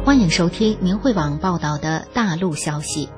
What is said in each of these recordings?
欢迎收听明慧网报道的大陆消息。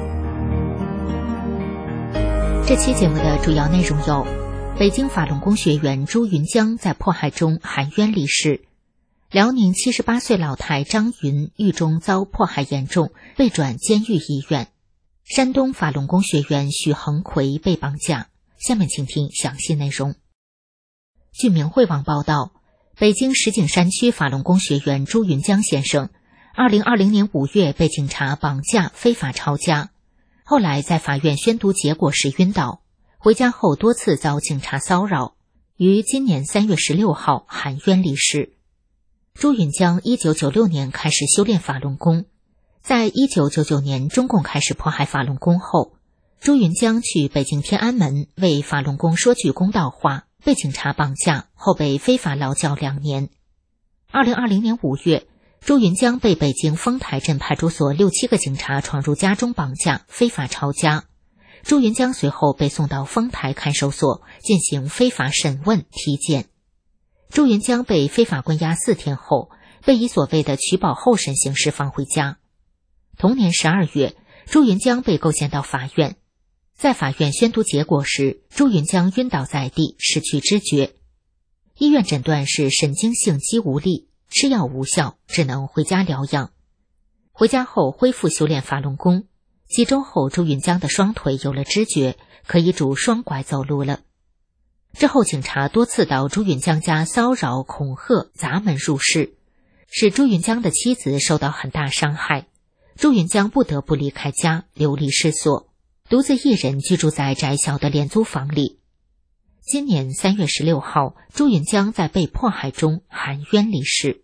这期节目的主要内容有：北京法轮功学员朱云江在迫害中含冤离世；辽宁78岁老太张云狱中遭迫害严重，被转监狱医院；山东法轮功学员许恒奎被绑架。下面请听详细内容。据明慧网报道，北京石景山区法轮功学员朱云江先生2020年5月被警察绑架非法抄家，后来在法院宣读结果时晕倒，回家后多次遭警察骚扰，于今年3月16号含冤离世。朱云江1996年开始修炼法轮功，在1999年中共开始迫害法轮功后，朱云江去北京天安门为法轮功说句公道话，被警察绑架后被非法劳教2年。2020年5月，朱云江被北京丰台镇派出所6、7个警察闯入家中绑架，非法抄家。朱云江随后被送到丰台看守所进行非法审问体检。朱云江被非法关押4天后，被以所谓的取保候审形式放回家。同年12月，朱云江被构陷到法院。在法院宣读结果时，朱云江晕倒在地，失去知觉。医院诊断是神经性肌无力，吃药无效，只能回家疗养。回家后恢复修炼法轮功，几周后朱云江的双腿有了知觉，可以拄双拐走路了。之后警察多次到朱云江家骚扰、恐吓、砸门入室，使朱云江的妻子受到很大伤害。朱云江不得不离开家，流离失所，独自一人居住在窄小的廉租房里。今年3月16号，朱云江在被迫害中含冤离世。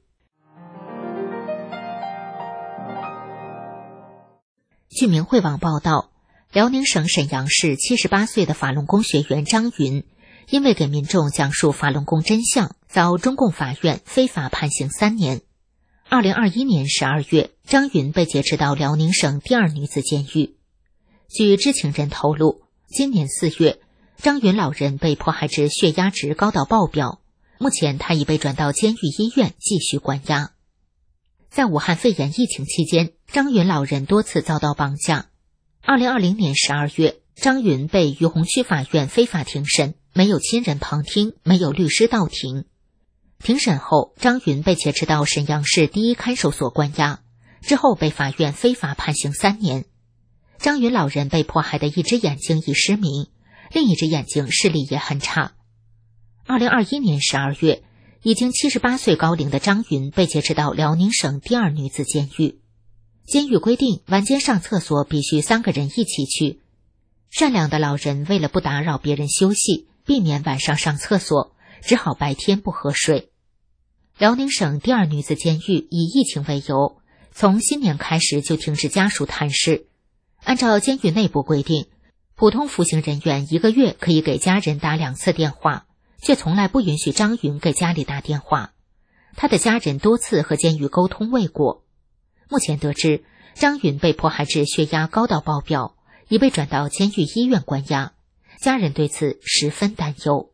据明慧网报道，辽宁省沈阳市78岁的法轮功学员张云，因为给民众讲述法轮功真相，遭中共法院非法判刑3年。2021年12月，张云被劫持到辽宁省第2女子监狱。据知情人透露，今年4月，张云老人被迫害至血压值高到爆表，目前他已被转到监狱医院继续关押。在武汉肺炎疫情期间，张云老人多次遭到绑架。2020年12月，张云被于洪区法院非法庭审，没有亲人旁听，没有律师到庭。庭审后，张云被劫持到沈阳市第1看守所关押，之后被法院非法判刑3年。张云老人被迫害的一只眼睛已失明，另一只眼睛视力也很差。2021年12月，已经78岁高龄的张云被劫持到辽宁省第2女子监狱。监狱规定晚间上厕所必须3个人一起去。善良的老人为了不打扰别人休息，避免晚上上厕所，只好白天不喝水。辽宁省第2女子监狱以疫情为由，从新年开始就停止家属探视。按照监狱内部规定，普通服刑人员1个月可以给家人打2次电话，却从来不允许张云给家里打电话。他的家人多次和监狱沟通未果。目前得知，张云被迫害至血压高到爆表，已被转到监狱医院关押，家人对此十分担忧。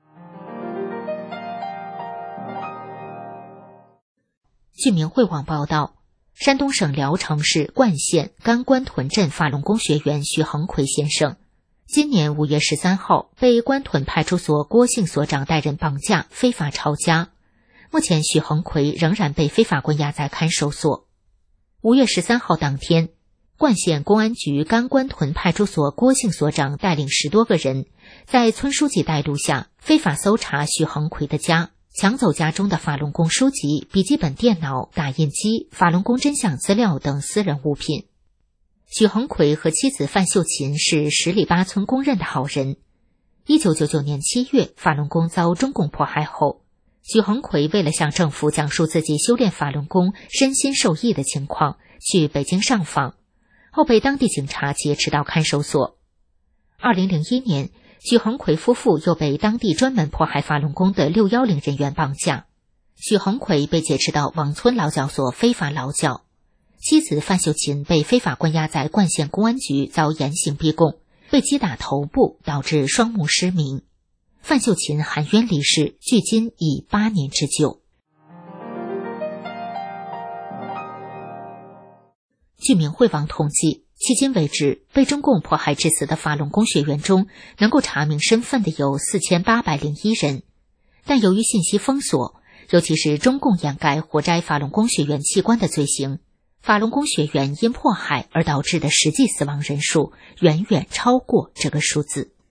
据明慧网报道，山东省聊城市冠县甘关屯镇法轮功学员许恒奎先生，今年5月13号被关屯派出所郭姓所长带人绑架，非法抄家。目前许恒奎仍然被非法关押在看守所。5月13号当天，冠县公安局甘关屯派出所郭姓所长带领10多个人，在村书记带路下非法搜查许恒奎的家，抢走家中的法轮功书籍、笔记本电脑、打印机、法轮功真相资料等私人物品。许恒奎和妻子范秀琴是十里八村公认的好人。1999年7月，法轮功遭中共迫害后，许恒奎为了向政府讲述自己修炼法轮功身心受益的情况，去北京上访，后被当地警察劫持到看守所。2001年，许恒奎夫妇又被当地专门迫害法轮功的610人员绑架，许恒奎被劫持到王村劳教所非法劳教，妻子范秀琴被非法关押在冠县公安局遭严刑逼供，被击打头部导致双目失明。范秀琴含冤离世，距今已8年之久。 据明慧网统计，迄今为止，被中共迫害致死的法轮功学员中，能够查明身份的有4801人。但由于信息封锁，尤其是中共掩盖活摘法轮功学员器官的罪行，法轮功学员因迫害而导致的实际死亡人数远远超过这个数字。